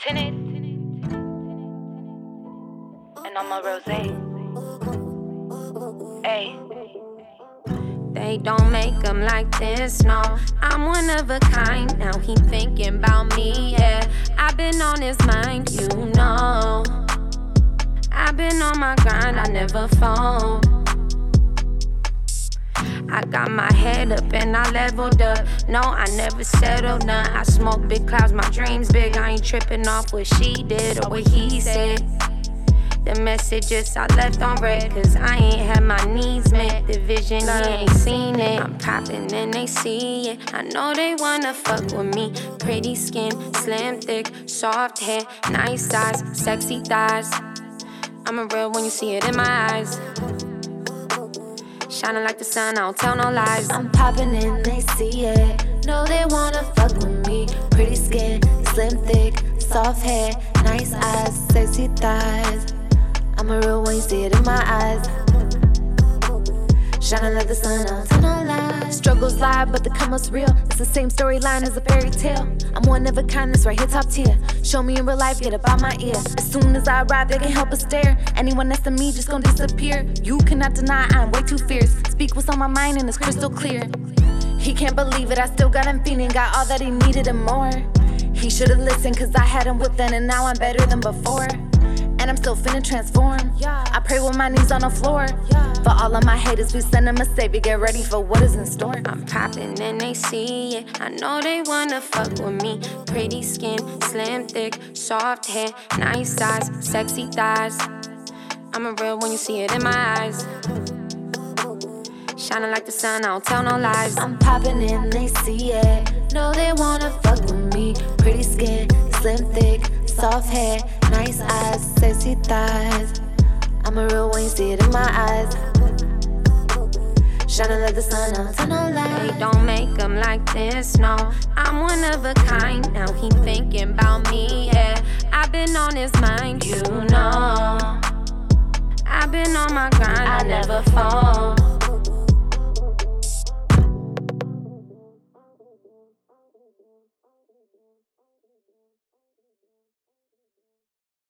tinted, and I'm a rosé. Ay. They don't make them like this, no. I'm one of a kind, now he thinking about me, yeah. I've been on his mind, you know. I've been on my grind, I never fall. I got my head up and I leveled up. No, I never settled none. I smoke big clouds, my dreams big. I ain't tripping off what she did or what he said. The messages I left on red, cause I ain't had my needs met. The vision, he ain't seen it. I'm popping and they see it. I know they wanna fuck with me. Pretty skin, slim, thick, soft hair, nice eyes, sexy thighs. I'm a real when you see it in my eyes. Shining like the sun, I don't tell no lies. I'm popping and they see it. Know they wanna fuck with me. Pretty skin, slim, thick, soft hair, nice eyes, sexy thighs. I'm a real when you see it in my eyes. Shining like the sun, I don't tell no lies. Struggles lie, but the come up's real. It's the same storyline as a fairy tale. I'm one of a kind, that's right here, top tier. Show me in real life, get up out my ear. As soon as I arrive, they can't help but stare. Anyone next to me just gon' disappear. You cannot deny I'm way too fierce. Speak what's on my mind and it's crystal clear. He can't believe it, I still got him feeling. Got all that he needed and more. He should've listened, cause I had him whipped then, and now I'm better than before. And I'm still finna transform. I pray with my knees on the floor. For all of my haters, we send them a savior. Get ready for what is in store. I'm popping and they see it. I know they wanna fuck with me. Pretty skin, slim, thick, soft hair, nice eyes, sexy thighs. I'm a real when you see it in my eyes. Shining like the sun, I don't tell no lies. I'm popping and they see it. Know they wanna fuck with me. Pretty skin, slim, thick, soft hair, nice eyes, sexy thighs. I'm a real when you see it in my eyes. Shining like the sun, I don't tell no lies. They don't make them like this, no. I'm one of a kind, now he thinking about me, yeah. I've been on his mind, you know. I've been on my grind, I never fall.